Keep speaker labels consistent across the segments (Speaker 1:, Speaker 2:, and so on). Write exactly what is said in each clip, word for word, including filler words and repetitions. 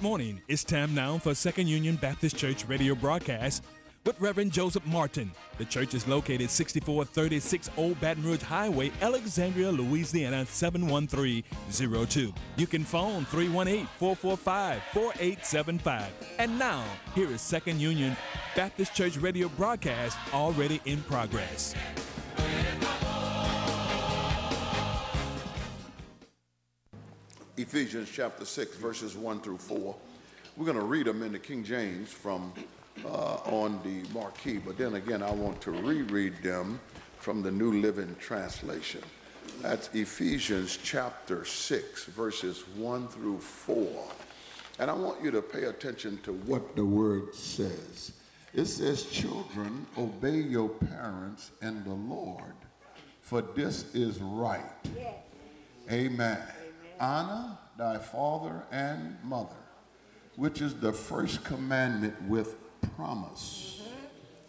Speaker 1: morning. It's time now for Second Union Baptist Church radio broadcast with Reverend Joseph Martin. The church is located sixty-four thirty-six Old Baton Rouge Highway, Alexandria, Louisiana seven one three zero two. You can phone three one eight, four four five, four eight seven five. And now, here is Second Union Baptist Church radio broadcast already in progress.
Speaker 2: Ephesians chapter six, verses one through four. We're going to read them in the King James from uh, on the marquee, but then again, I want to reread them from the New Living Translation. That's Ephesians chapter six, verses one through four. And I want you to pay attention to what the word says. It says, "Children, obey your parents in the Lord, for this is right." Yes. Amen. Honor thy father and mother, which is the first commandment with promise, mm-hmm.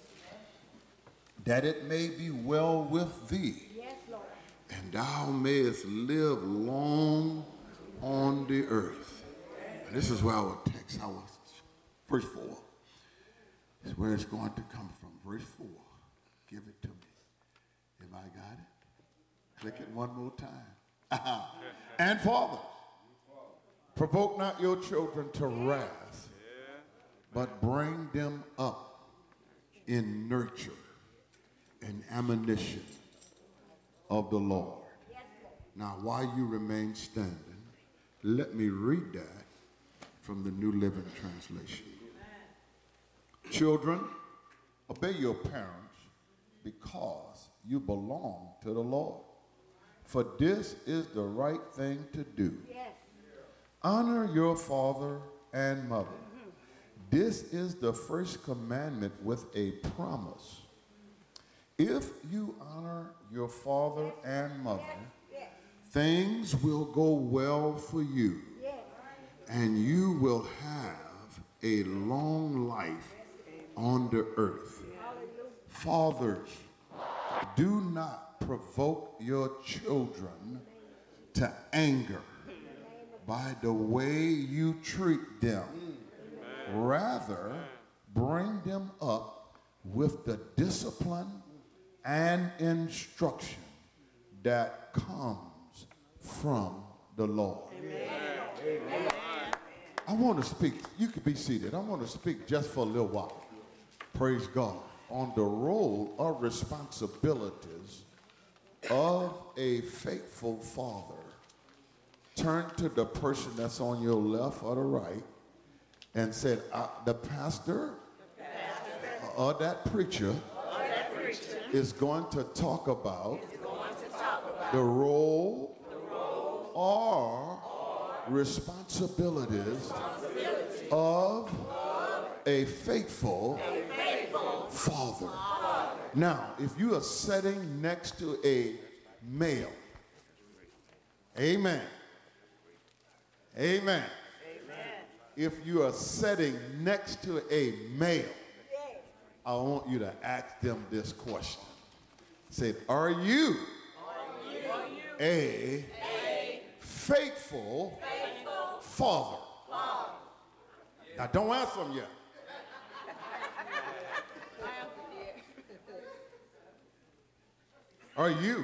Speaker 2: that it may be well with thee, yes, Lord. And thou mayest live long on the earth. And this is where our text, our verse four, is where it's going to come from. Verse four. Give it to me. If I got it, click it one more time. And fathers, provoke not your children to wrath, but bring them up in nurture and admonition of the Lord. Now, while you remain standing, let me read that from the New Living Translation. Children, obey your parents because you belong to the Lord. For this is the right thing to do. Yes. Honor your father and mother. Mm-hmm. This is the first commandment with a promise. If you honor your father yes. and mother, yes. Yes. things will go well for you, yes. and you will have a long life on the earth. Hallelujah. Fathers, do not provoke your children to anger by the way you treat them. Rather, bring them up with the discipline and instruction that comes from the Lord. Amen. I want to speak, you can be seated. I want to speak just for a little while, praise God, on the role of responsibilities of a faithful father. Turn to the person that's on your left or the right and said, uh, the pastor, the pastor or that preacher, or that preacher is going to talk about, going to talk about the, role the role or, or responsibilities, responsibilities of, of a faithful, a faithful father. father. Now, if you are sitting next to a male, amen, amen. Amen. If you are sitting next to a male, I want you to ask them this question. Say, are you, are you a, a faithful, faithful father? father? Now, don't answer them yet. Are you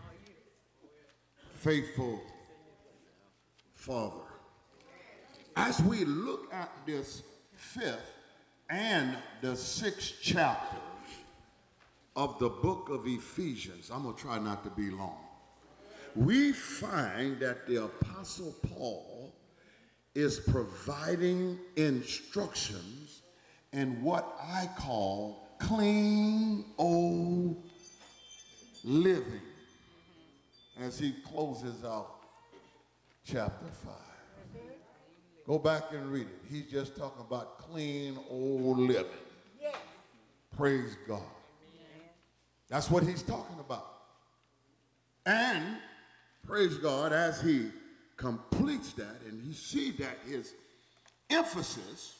Speaker 2: faithful father? As we look at this fifth and the sixth chapters of the book of Ephesians, I'm going to try not to be long, we find that the Apostle Paul is providing instructions in what I call clean old living as he closes out chapter five. Go back and read it. He's just talking about clean old living. Yes. Praise God. Amen. That's what he's talking about. And praise God, as he completes that and you see that his emphasis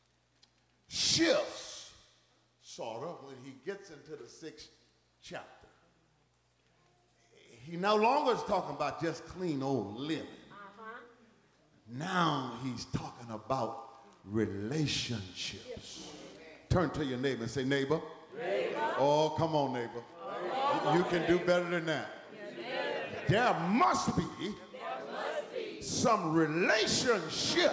Speaker 2: shifts sort of when he gets into the sixth chapter. He no longer is talking about just clean old living. Uh-huh. Now he's talking about relationships. Turn to your neighbor and say, neighbor. Neighbor. Oh, come on, neighbor. Oh, you can do better than that. There must be some relationships.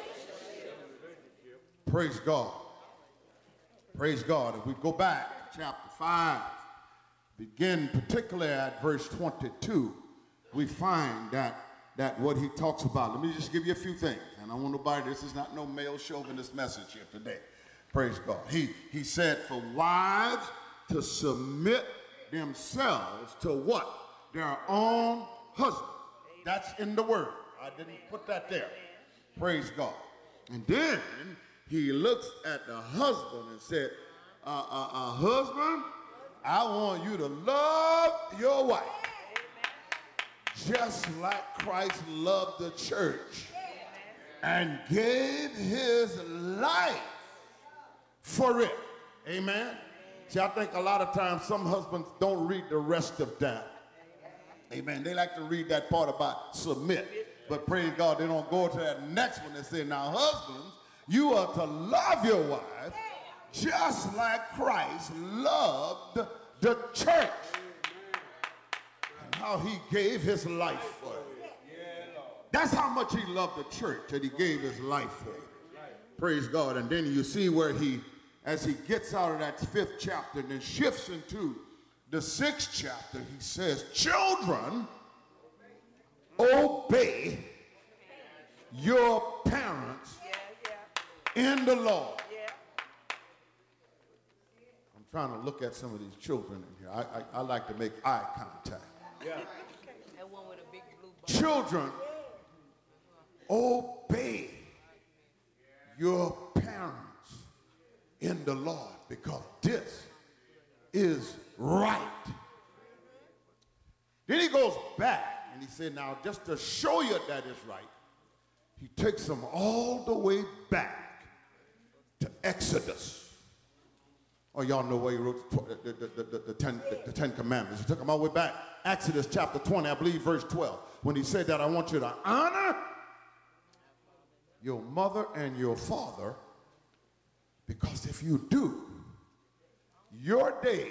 Speaker 2: Praise God. Praise God. If we go back to chapter five, begin particularly at verse twenty-two, we find that, that what he talks about. Let me just give you a few things. And I want nobody, this is not no male chauvinist message here today. Praise God. He, he said for wives to submit themselves to what? Their own husband. That's in the word. I didn't put that there. Praise God. And then he looks at the husband and said, uh, uh, uh, husband, I want you to love your wife just like Christ loved the church and gave his life for it. Amen. See, I think a lot of times some husbands don't read the rest of that. Amen. They like to read that part about submit. But praise God, they don't go to that next one and say, now husbands, you are to love your wife just like Christ loved the church. And how he gave his life for it. That's how much he loved the church, that he gave his life for it. Praise God. And then you see where he, as he gets out of that fifth chapter and then shifts into the sixth chapter, he says, children, obey your parents in the Lord. I'm trying to look at some of these children in here. I, I, I like to make eye contact. Yeah. Children, obey your parents in the Lord, because this is right. Then he goes back and he said, now just to show you that is right, he takes them all the way back to Exodus. Oh, y'all know where he wrote the, the, the, the, the, ten, the, the Ten Commandments. He took them all the way back. Exodus chapter twenty, I believe, verse twelve. When he said that, I want you to honor your mother and your father, because if you do, your days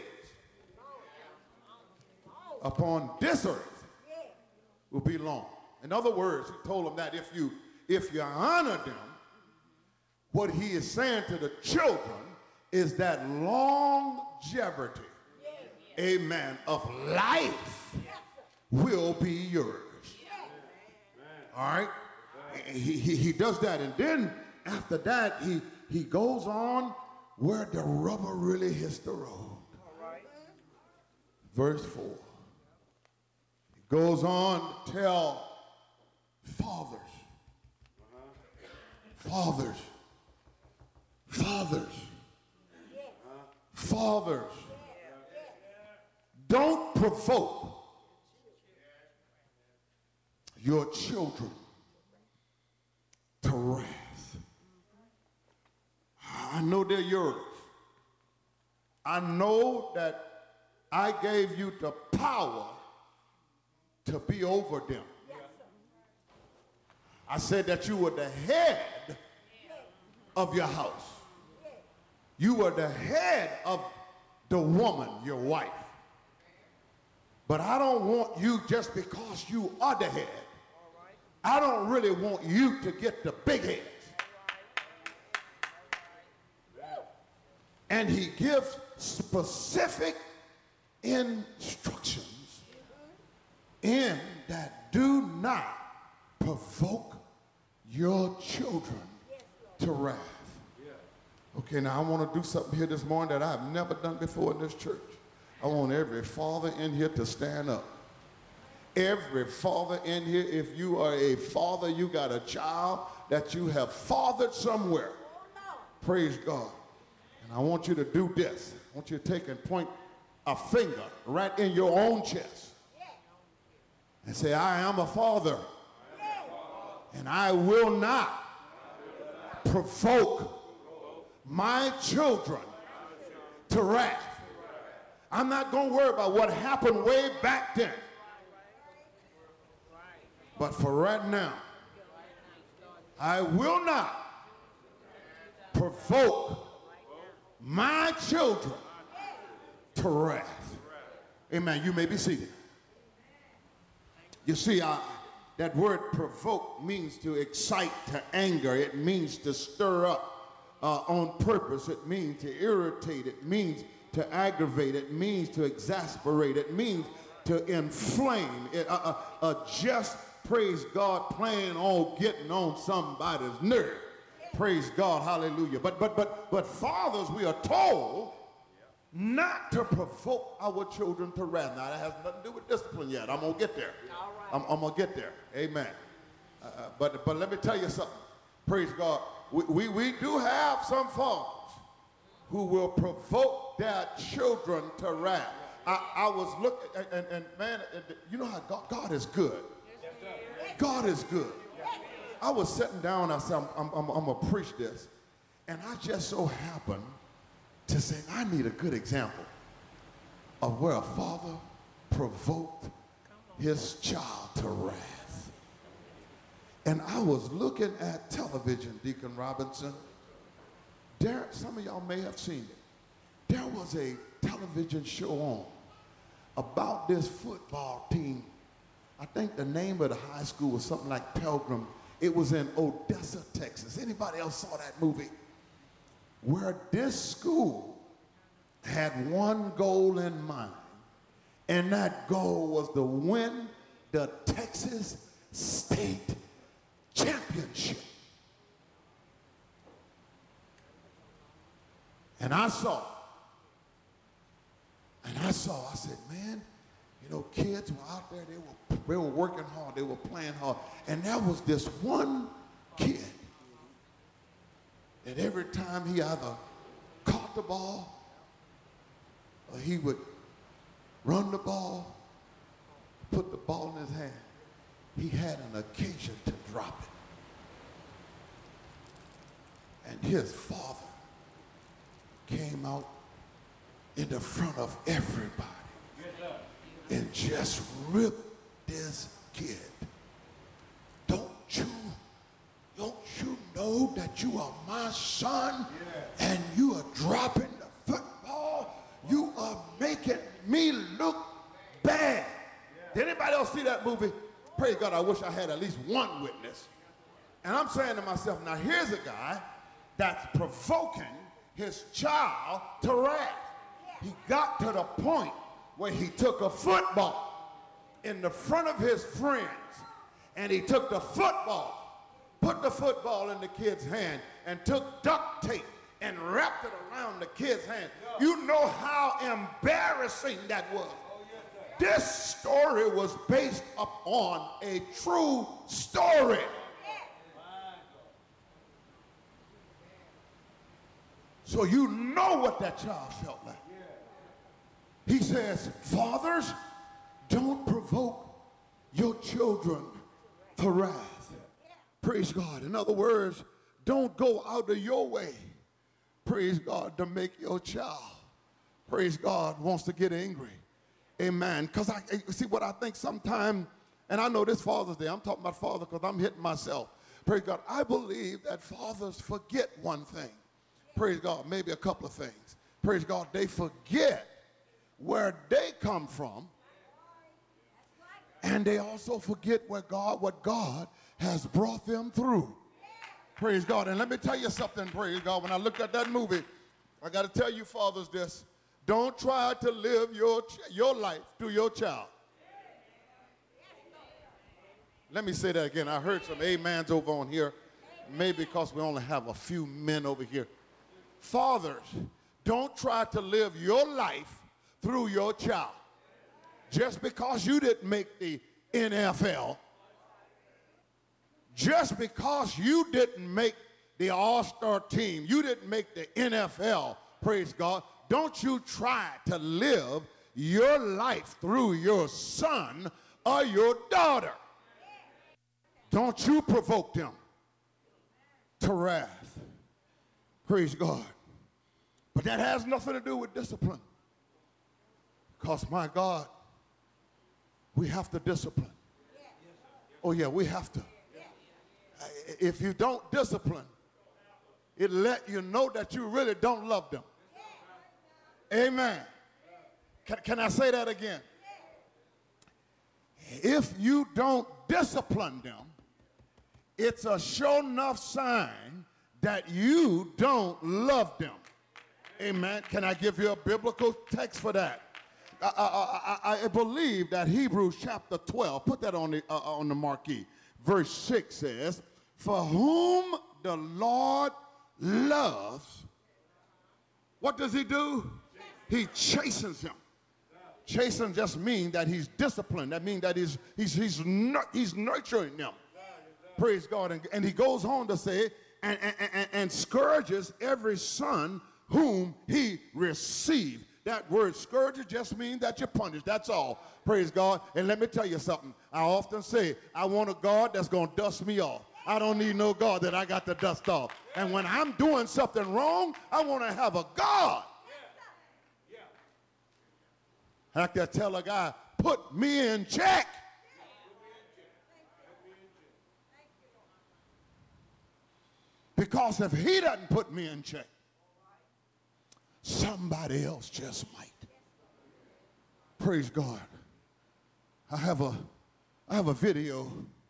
Speaker 2: upon this earth will be long. In other words, he told them that if you if you honor them, what he is saying to the children is that longevity, amen, of life will be yours. All right? He, he, he does that, and then after that, he, he goes on where the rubber really hits the road. Verse four. He goes on to tell fathers, fathers, fathers, fathers, don't provoke your children to wrath. I know they're yours. I know that I gave you the power to be over them. I said that you were the head of your house. You were the head of the woman, your wife. But I don't want you just because you are the head. I don't really want you to get the big heads. And he gives specific instructions in that do not provoke your children to wrath. Okay, now I want to do something here this morning that I've never done before in this church. I want every father in here to stand up. Every father in here, if you are a father, you got a child that you have fathered somewhere. Praise God. And I want you to do this. I want you to take and point a finger right in your own chest and say, I am a father, and I will not provoke my children to wrath. I'm not going to worry about what happened way back then. But for right now, I will not provoke my children to wrath. Amen. You may be seated. You see, I, that word provoke means to excite to anger. It means to stir up uh, on purpose. It means to irritate. It means to aggravate. It means to exasperate. It means to inflame. It, uh, uh, uh, just, praise God, playing on getting on somebody's nerve. Praise God, hallelujah. But, but, but, but fathers, we are told not to provoke our children to wrath. Now, that has nothing to do with discipline yet. I'm going to get there. I'm, I'm going to get there. Amen. Uh, but, but let me tell you something. Praise God. We, we, we do have some fathers who will provoke their children to wrath. I, I was looking, and, and, and man, you know how God, God is good. God is good. I was sitting down, I said, I'm, I'm, I'm, I'm going to preach this. And I just so happened to say, I need a good example of where a father provoked his child to wrath. And I was looking at television, Deacon Robinson. There, some of y'all may have seen it. There was a television show on about this football team. I think the name of the high school was something like Pilgrim. It was in Odessa, Texas. Anybody else saw that movie? Where this school had one goal in mind, and that goal was to win the Texas State Championship. And I saw, and I saw, I said, man, you know, kids were out there, they were, they were working hard, they were playing hard. And there was this one kid that every time he either caught the ball or he would run the ball, put the ball in his hand, he had an occasion to drop it. And his father came out in the front of everybody and just ripped this kid. Don't you, don't you know that you are my son and you are dropping the football? You are making me look bad. Did anybody else see that movie? Praise God, I wish I had at least one witness. And I'm saying to myself, now here's a guy that's provoking his child to wrath. He got to the point where he took a football in the front of his friends and he took the football, put the football in the kid's hand and took duct tape and wrapped it around the kid's hand. You know how embarrassing that was. This story was based upon a true story. So you know what that child felt like. He says, fathers, don't provoke your children to wrath. Praise God. In other words, don't go out of your way, praise God, to make your child, praise God, wants to get angry. Amen. Because I see what I think sometimes, and I know this Father's Day, I'm talking about father because I'm hitting myself. Praise God. I believe that fathers forget one thing. Praise God. Maybe a couple of things. Praise God. They forget where they come from, and they also forget where God, what God has brought them through. Praise God. And let me tell you something, praise God. When I looked at that movie, I got to tell you fathers this. Don't try to live your, your life through your child. Let me say that again. I heard some amens over on here, maybe because we only have a few men over here. Fathers, don't try to live your life through your child. Just because you didn't make the N F L, just because you didn't make the all-star team, you didn't make the N F L, praise God, don't you try to live your life through your son or your daughter. Don't you provoke them to wrath. Praise God. But that has nothing to do with discipline. Because, my God, we have to discipline. Oh, yeah, we have to. if you don't discipline, it let you know that you really don't love them. Amen. Can, can I say that again? If you don't discipline them, it's a sure enough sign that you don't love them. Amen. Can I give you a biblical text for that? I, I, I, I believe that Hebrews chapter twelve, put that on the, uh, on the marquee. Verse six says, for whom the Lord loves, what does he do? He chastens him. Chasten just means that he's disciplined. That means that he's, he's, he's, he's nurturing them. Praise God. And, and he goes on to say, and, and, and, and scourges every son whom he received. That word scourges just means that you're punished. That's all. Praise God. And let me tell you something. I often say, I want a God that's going to dust me off. I don't need no God that I got to dust off. And when I'm doing something wrong, I want to have a God. I can tell a guy, put me in check. Because if he doesn't put me in check, somebody else just might. Praise God. I have a, I have a video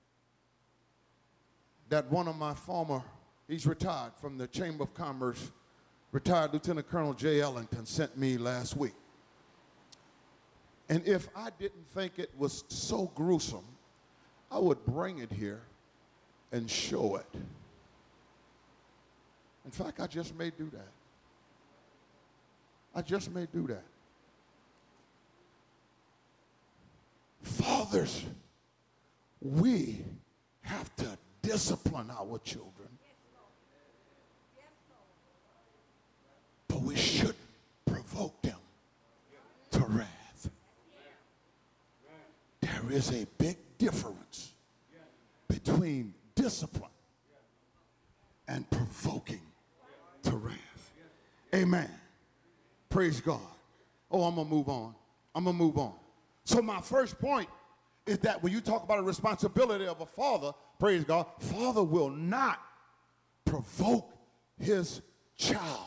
Speaker 2: that one of my former, he's retired from the Chamber of Commerce, retired Lieutenant Colonel Jay Ellington sent me last week. And if I didn't think it was so gruesome, I would bring it here and show it. In fact, I just may do that. I just may do that. Fathers, we have to discipline our children. But we shouldn't provoke them to wrath. There is a big difference between discipline and provoking to wrath. Amen. Praise God. Oh, I'm going to move on. I'm going to move on. So my first point is that when you talk about a responsibility of a father, praise God, father will not provoke his child.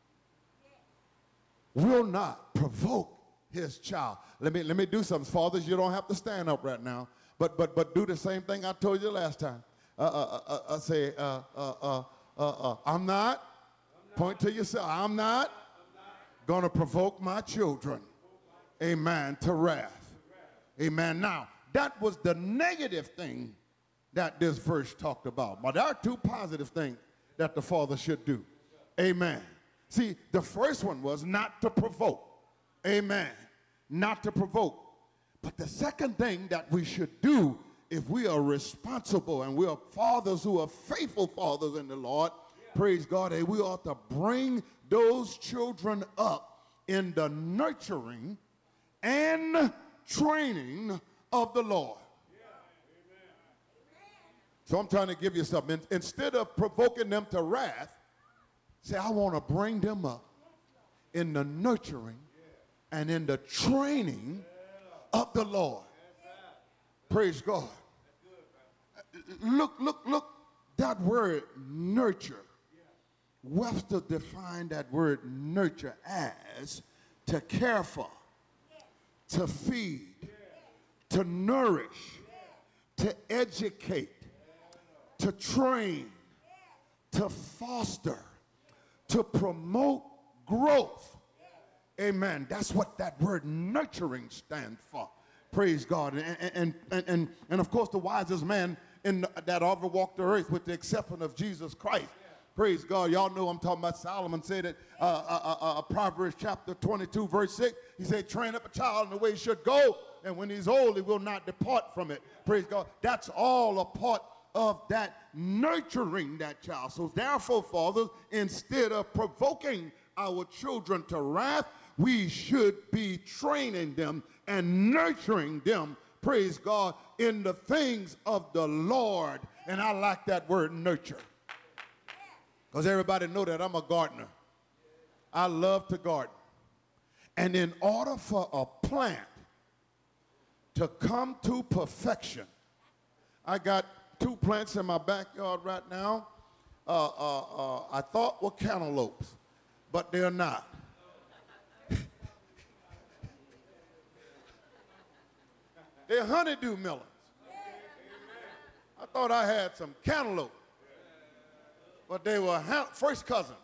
Speaker 2: Will not provoke his child. Let me, let me do something. Fathers, you don't have to stand up right now, but, but, but do the same thing I told you last time. Uh, uh, uh, uh, say, uh, uh, uh, uh, uh, I'm not. Point to yourself. I'm not going to provoke my children, amen, to wrath. Amen. Now, that was the negative thing that this verse talked about. But there are two positive things that the father should do. Amen. See, the first one was not to provoke. Amen. Not to provoke. But the second thing that we should do if we are responsible and we are fathers who are faithful fathers in the Lord, praise God, and we ought to bring those children up in the nurturing and training of the Lord. So I'm trying to give you something. Instead of provoking them to wrath, say, I want to bring them up in the nurturing and in the training of the Lord. Praise God. Look, look, look, that word nurture. Webster defined that word nurture as to care for, to feed, to nourish, to educate, to train, to foster, to promote growth. Amen. That's what that word nurturing stands for. Praise God. And, and, and, and, and of course, the wisest man in the, that ever walked the earth, with the exception of Jesus Christ. Praise God. Y'all know I'm talking about. Solomon said it, uh, uh, uh, uh, Proverbs chapter twenty-two, verse six. He said, train up a child in the way he should go, and when he's old, he will not depart from it. Praise God. That's all a part of that nurturing that child. So therefore, fathers, instead of provoking our children to wrath, we should be training them and nurturing them, praise God, in the things of the Lord. And I like that word nurture, because everybody know that I'm a gardener. I love to garden. And in order for a plant to come to perfection, I got two plants in my backyard right now. Uh, uh, uh, I thought were cantaloupes, but they're not. They're honeydew melons. I thought I had some cantaloupe, but they were first cousins.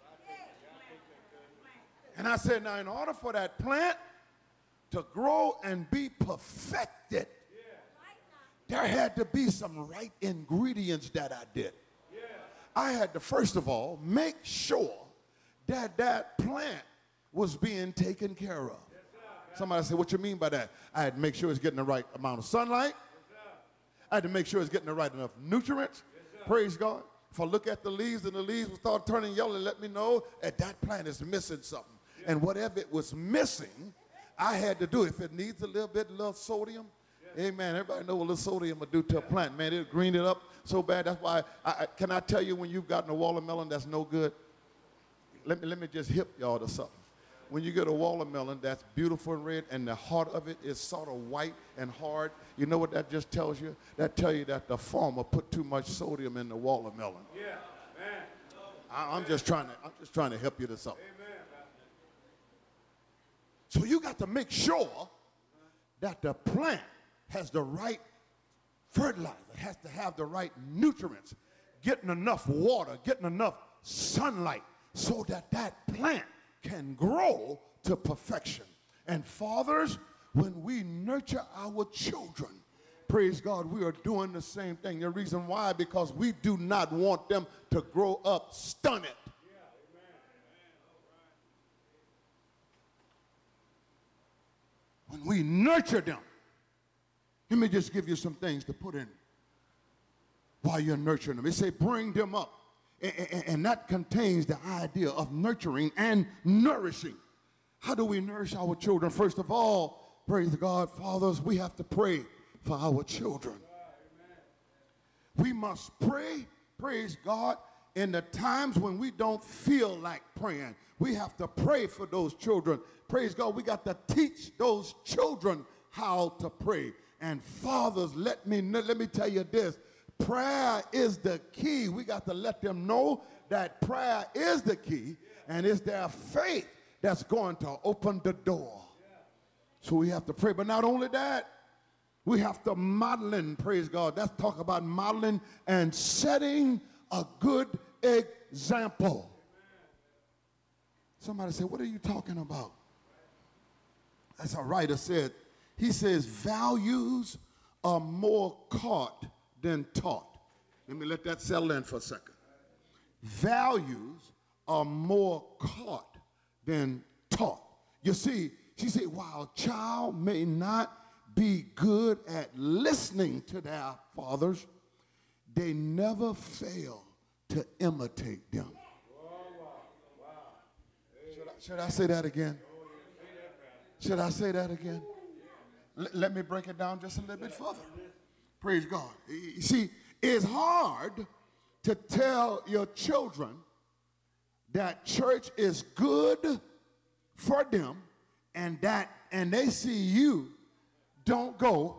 Speaker 2: And I said, now in order for that plant to grow and be perfected, there had to be some right ingredients that I did. I had to, first of all, make sure that that plant was being taken care of. Somebody said, what you mean by that? I had to make sure it's getting the right amount of sunlight. I had to make sure it's getting the right enough nutrients. Praise God. If I look at the leaves and the leaves will start turning yellow, let me know that that plant is missing something. And whatever it was missing, I had to do. If it needs a little bit, a little sodium, amen. Everybody know what a little sodium will do to a plant. Man, it'll green it up so bad. That's why, I, I, can I tell you when you've gotten a watermelon that's no good? Let me, let me just hip y'all to something. When you get a watermelon that's beautiful and red and the heart of it is sort of white and hard, you know what that just tells you? That tells you that the farmer put too much sodium in the watermelon. Yeah, man. I, I'm just trying to, I'm just trying to help you to something. Amen. So you got to make sure that the plant has the right fertilizer, it has to have the right nutrients, getting enough water, getting enough sunlight so that that plant can grow to perfection. And fathers, when we nurture our children, praise God, we are doing the same thing. The reason why, because we do not want them to grow up stunted. When we nurture them, let me just give you some things to put in while you're nurturing them. It say bring them up. And that contains the idea of nurturing and nourishing. How do we nourish our children? First of all, praise God, fathers, we have to pray for our children. We must pray, praise God, in the times when we don't feel like praying. We have to pray for those children. Praise God, we got to teach those children how to pray. And fathers, let me, let me tell you this. Prayer is the key. We got to let them know that prayer is the key, and it's their faith that's going to open the door. So we have to pray. But not only that, we have to modeling, praise God. That's talk about modeling and setting a good example. Somebody said, what are you talking about? As a writer said, he says, values are more caught than taught. Let me let that settle in for a second. Values are more caught than taught. You see, she said, while a child may not be good at listening to their fathers, they never fail to imitate them. Should I, should I say that again? Should I say that again? L- let me break it down just a little bit further. Praise God. You see, it's hard to tell your children that church is good for them and that and they see you don't go.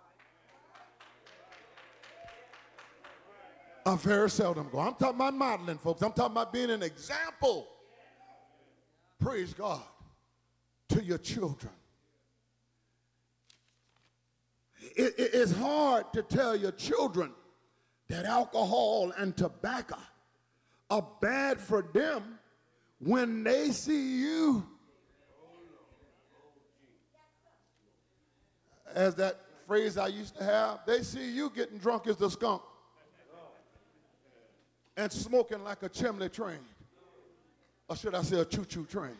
Speaker 2: I very seldom go. I'm talking about modeling, folks. I'm talking about being an example. Praise God to your children. It, it, it's hard to tell your children that alcohol and tobacco are bad for them when they see you, as that phrase I used to have, they see you getting drunk as the skunk and smoking like a chimney train, or should I say a choo-choo train.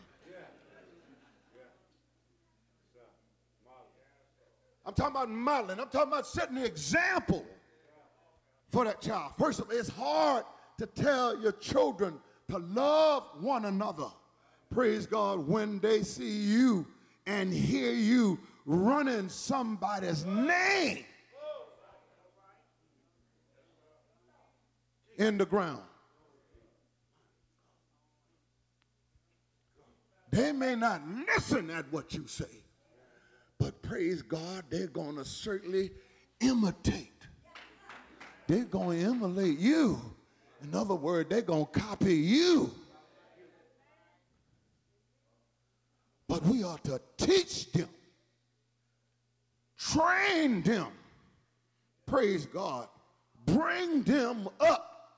Speaker 2: I'm talking about modeling. I'm talking about setting the example for that child. First of all, it's hard to tell your children to love one another, praise God, when they see you and hear you running somebody's name in the ground. They may not listen at what you say, but praise God, they're going to certainly imitate they're going to emulate you. In other words, they're going to copy you. But we are to teach them, train them, praise God, bring them up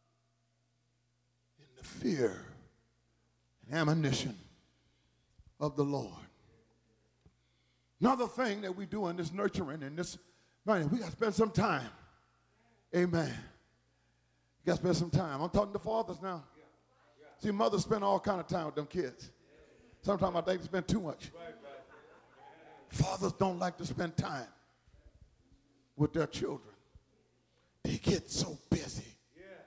Speaker 2: in the fear and admonition of the Lord. Another thing that we do in this nurturing and this, man, we got to spend some time. Amen. You got to spend some time. I'm talking to fathers now. See, mothers spend all kind of time with them kids. Sometimes I think they spend too much. Fathers don't like to spend time with their children. They get so busy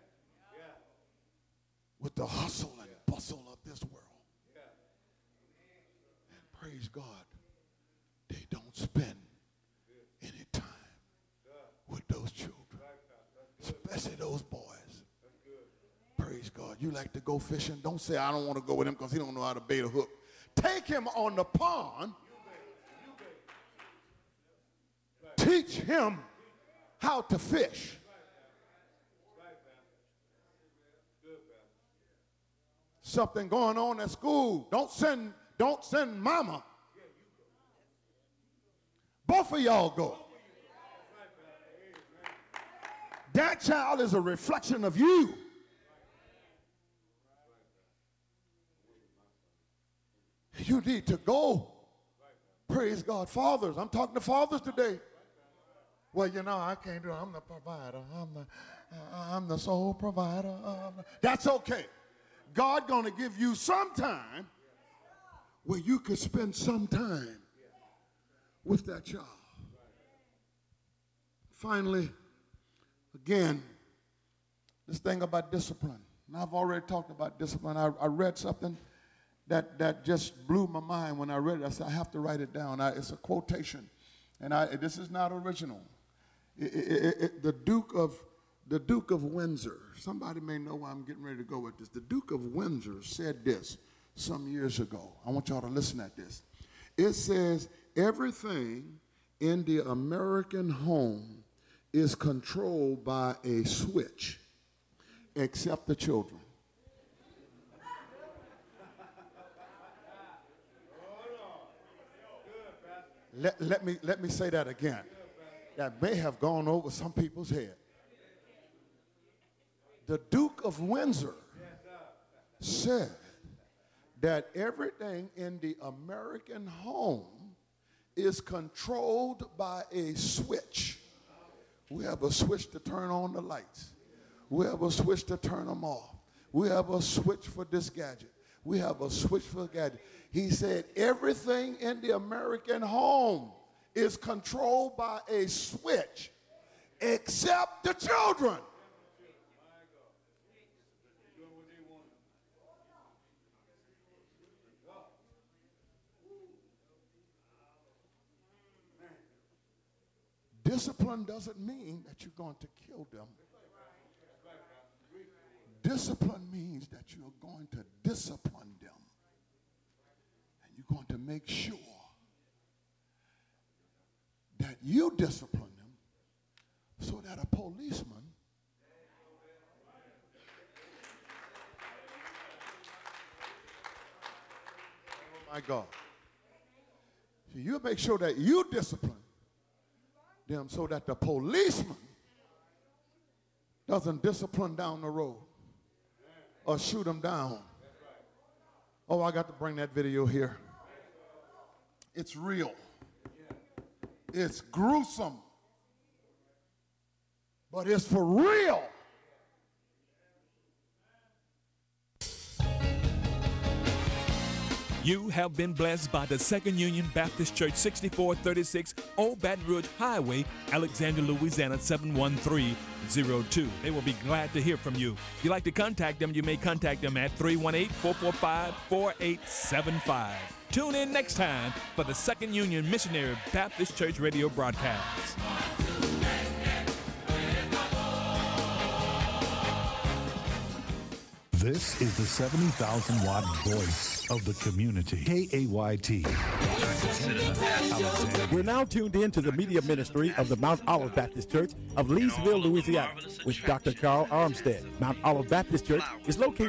Speaker 2: with the hustle and bustle of this world. And praise God, they don't spend any time with those children, especially those boys. Praise God. You like to go fishing? Don't say, I don't want to go with him because he don't know how to bait a hook. Take him on the pond. Teach him how to fish. Something going on at school. Don't send, don't send mama. Both of y'all go. That child is a reflection of you. You need to go. Praise God. Fathers, I'm talking to fathers today. Well, you know, I can't do it. I'm the provider. I'm the, uh, I'm the sole provider. Of the... That's okay. God going to give you some time where you could spend some time with that child. Finally, again, this thing about discipline. And I've already talked about discipline. I, I read something that, that just blew my mind when I read it. I said, I have to write it down. I, it's a quotation. And I, this is not original. It, it, it, the Duke of the Duke of Windsor, somebody may know where I'm getting ready to go with this. The Duke of Windsor said this some years ago. I want y'all to listen at this. It says, everything in the American home is controlled by a switch, except the children. Let, let, me, let me say that again. That may have gone over some people's head. The Duke of Windsor said that everything in the American home is controlled by a switch. We have a switch to turn on the lights. We have a switch to turn them off. We have a switch for this gadget. We have a switch for the gadget. He said everything in the American home is controlled by a switch except the children. Discipline doesn't mean that you're going to kill them. Discipline means that you're going to discipline them. And you're going to make sure that you discipline them so that a policeman oh my God. So you make sure that you discipline them so that the policeman doesn't discipline down the road or shoot them down. Oh, I got to bring that video here. It's real. It's gruesome. But it's for real.
Speaker 1: You have been blessed by the Second Union Baptist Church, sixty-four thirty-six Old Baton Rouge Highway, Alexandria, Louisiana, seven one three zero two. They will be glad to hear from you. If you'd like to contact them, you may contact them at three one eight, four four five, four eight seven five. Tune in next time for the Second Union Missionary Baptist Church radio broadcast.
Speaker 3: This is the seventy thousand watt voice of the community. K A Y T.
Speaker 4: We're now tuned in to the media ministry of the Mount Olive Baptist Church of Leesville, Louisiana, with Doctor Carl Armstead. Mount Olive Baptist Church is located